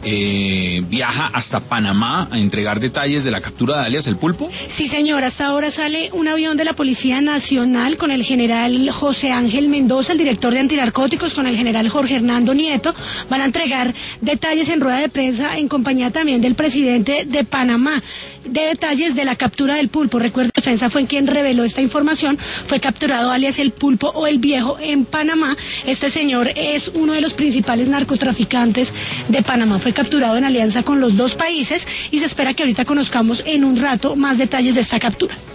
viaja hasta Panamá a entregar detalles de la captura de alias El Pulpo. Sí, señor, hasta ahora sale un avión de la Policía Nacional con el general José Ángel Mendoza, el director de antinarcóticos, con el general Jorge Hernando Nieto. Van a entregar detalles en rueda de prensa en compañía también del presidente de Panamá, de detalles de la captura del Pulpo. Recuerda, Defensa fue quien reveló esta información. Fue capturado alias El Pulpo o El Viejo en Panamá. Este señor es uno de los principales narcotraficantes de Panamá. Fue capturado en alianza con los dos países y se espera que ahorita conozcamos en un rato más detalles de esta captura.